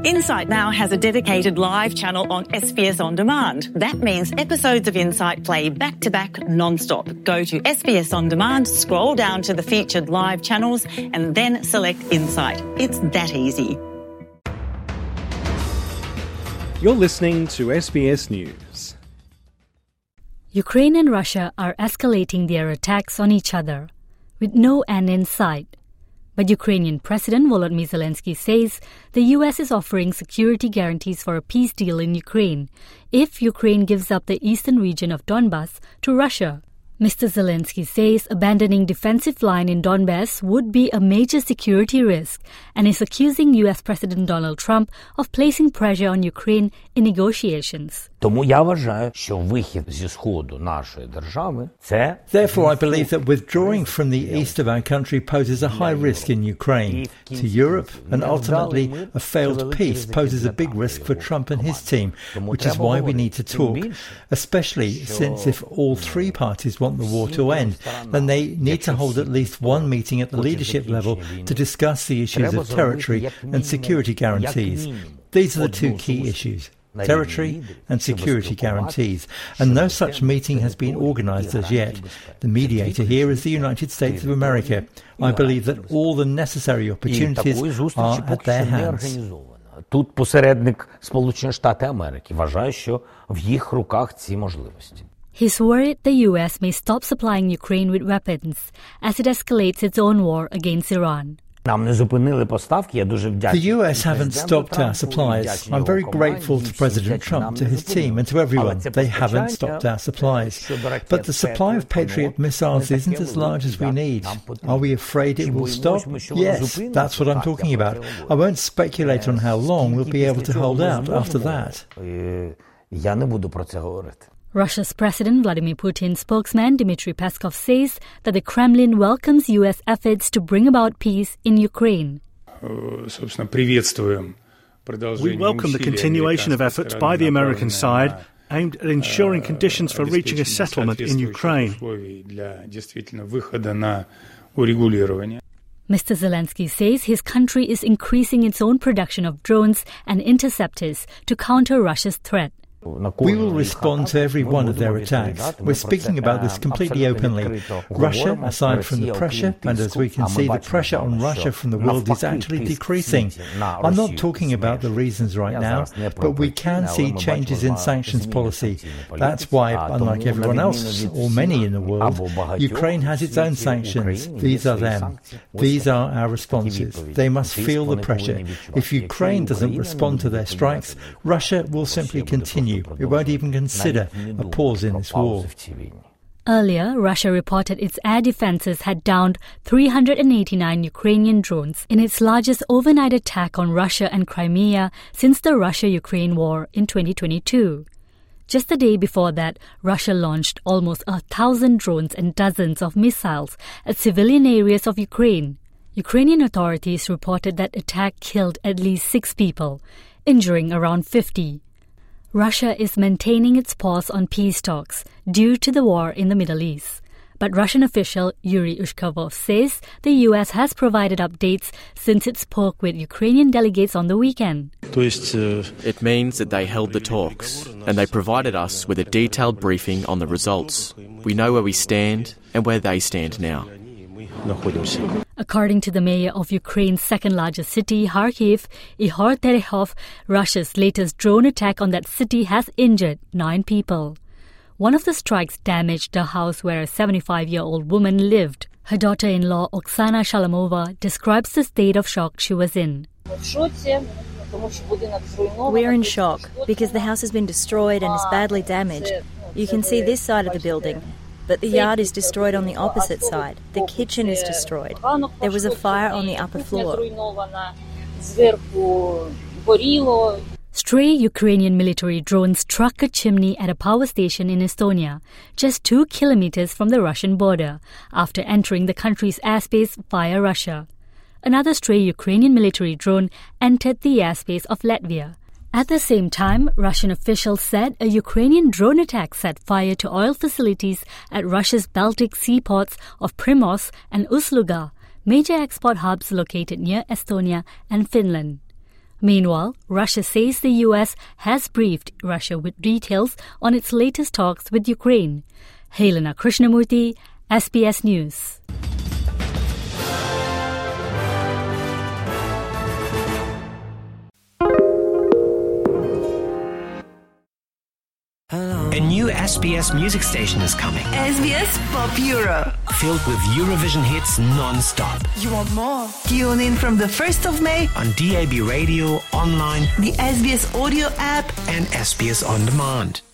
Insight now has a dedicated live channel on SBS On Demand. That means episodes of Insight play back-to-back non-stop. Go to SBS On Demand, scroll down to the featured live channels and then select Insight. It's that easy. You're listening to SBS News. Ukraine and Russia are escalating their attacks on each other, with no end in sight. But Ukrainian President Volodymyr Zelensky says the US is offering security guarantees for a peace deal in Ukraine if Ukraine gives up the eastern region of Donbas to Russia. Mr. Zelensky says abandoning defensive line in Donbas would be a major security risk and is accusing US President Donald Trump of placing pressure on Ukraine in negotiations. Therefore, I believe that withdrawing from the east of our country poses a high risk in Ukraine, to Europe, and ultimately a failed peace poses a big risk for Trump and his team, which is why we need to talk, especially since if all three parties want the war to end, then they need to hold at least one meeting at the leadership level to discuss the issues of territory and security guarantees. These are the two key issues. Territory and security guarantees, and no such meeting has been organised as yet. The mediator here is the United States of America. I believe that all the necessary opportunities are at their hands. Тут посередник Сполучені Штати Америки. Вважаю, що в їх руках ці можливості. He's worried the US may stop supplying Ukraine with weapons as it escalates its own war against Iran. The US haven't stopped our supplies. I'm very grateful to President Trump, to his team, and to everyone. They haven't stopped our supplies. But the supply of Patriot missiles isn't as large as we need. Are we afraid it will stop? Yes, that's what I'm talking about. I won't speculate on how long we'll be able to hold out after that. Russia's President Vladimir Putin's spokesman Dmitry Peskov says that the Kremlin welcomes U.S. efforts to bring about peace in Ukraine. We welcome the continuation of efforts by the American side aimed at ensuring conditions for reaching a settlement in Ukraine. Mr. Zelensky says his country is increasing its own production of drones and interceptors to counter Russia's threat. We will respond to every one of their attacks. We're speaking about this completely openly. Russia, aside from the pressure, and as we can see, the pressure on Russia from the world is actually decreasing. I'm not talking about the reasons right now, but we can see changes in sanctions policy. That's why, unlike everyone else, or many in the world, Ukraine has its own sanctions. These are them. These are our responses. They must feel the pressure. If Ukraine doesn't respond to their strikes, Russia will simply continue. It won't even consider a pause in this war. Earlier, Russia reported its air defenses had downed 389 Ukrainian drones in its largest overnight attack on Russia and Crimea since the Russia-Ukraine war in 2022. Just the day before that, Russia launched almost 1,000 drones and dozens of missiles at civilian areas of Ukraine. Ukrainian authorities reported that attack killed at least 6 people, injuring around 50. Russia is maintaining its pause on peace talks due to the war in the Middle East. But Russian official Yuri Ushakov says the U.S. has provided updates since it spoke with Ukrainian delegates on the weekend. It means that they held the talks and they provided us with a detailed briefing on the results. We know where we stand and where they stand now. According to the mayor of Ukraine's second-largest city, Kharkiv, Ihor Terehov, Russia's latest drone attack on that city has injured 9 people. One of the strikes damaged the house where a 75-year-old woman lived. Her daughter-in-law, Oksana Shalamova, describes the state of shock she was in. We're in shock because the house has been destroyed and is badly damaged. You can see this side of the building. But the yard is destroyed on the opposite side. The kitchen is destroyed. There was a fire on the upper floor. Stray Ukrainian military drones struck a chimney at a power station in Estonia, just 2 kilometers from the Russian border, after entering the country's airspace via Russia. Another stray Ukrainian military drone entered the airspace of Latvia. At the same time, Russian officials said a Ukrainian drone attack set fire to oil facilities at Russia's Baltic seaports of Primorsk and Ust-Luga, major export hubs located near Estonia and Finland. Meanwhile, Russia says the US has briefed Russia with details on its latest talks with Ukraine. Helena Krishnamurthy, SBS News. A new SBS music station is coming. SBS Pop Euro. Filled with Eurovision hits non-stop. You want more? Tune in from the 1st of May on DAB radio, online, the SBS audio app and SBS On Demand.